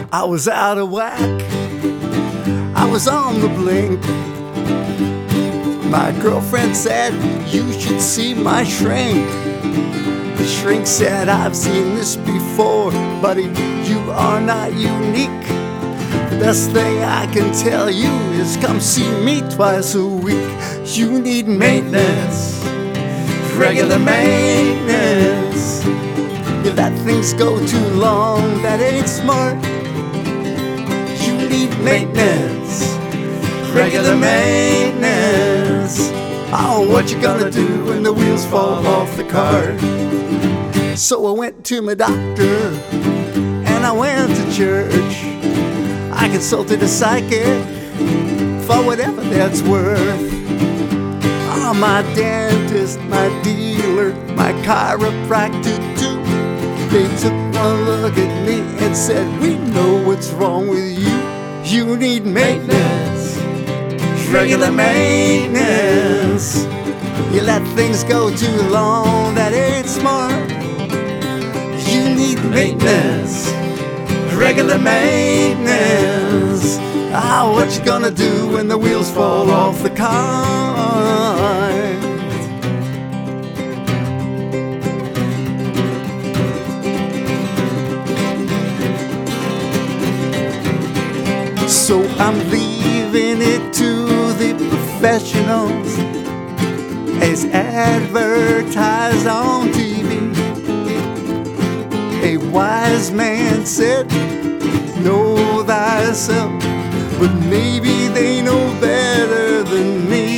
I was out of whack, I was on the blink. My girlfriend said, you should see my shrink. The shrink said, I've seen this before, buddy, you are not unique. The best thing I can tell you is come see me twice a week. You need maintenance, regular maintenance. You let things go too long, that ain't smart. You need maintenance, regular maintenance. Oh, what you gonna do when the wheels fall off the car? So I went to my doctor and I went to church. I consulted a psychic for whatever that's worth. Oh, my dentist, my dealer, my chiropractor too. They took one look at me and said, we know what's wrong with you. You need maintenance, regular maintenance. You let things go too long, that ain't smart. You need maintenance, regular maintenance. Ah, what you gonna do when the wheels fall off the car? So I'm leaving it to the professionals as advertised on TV. A wise man said, know thyself, but maybe they know better than me.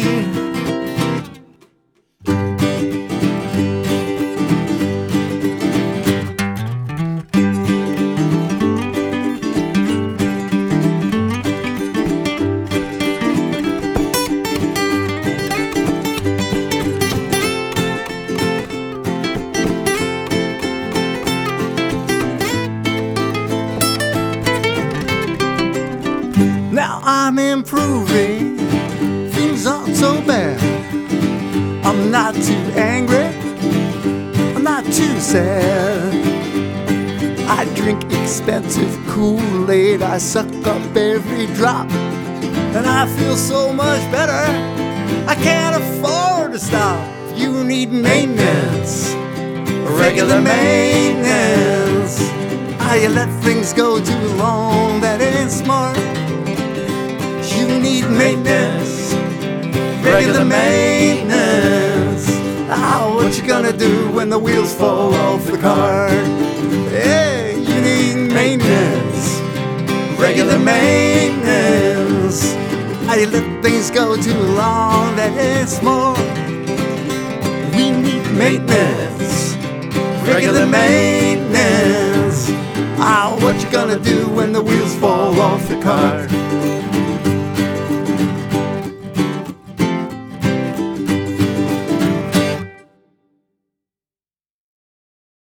Now I'm improving, things aren't so bad. I'm not too angry, I'm not too sad. I drink expensive Kool-Aid, I suck up every drop, and I feel so much better, I can't afford to stop. You need maintenance, regular maintenance. Ah, you let things go too long, that ain't smart. You need maintenance, regular maintenance. Ah, what you gonna do when the wheels fall off the car? Hey, you need maintenance, regular maintenance. Ah, you let things go too long, that ain't smart. We need maintenance, regular maintenance. Ah, what you gonna do when the wheels fall off the car?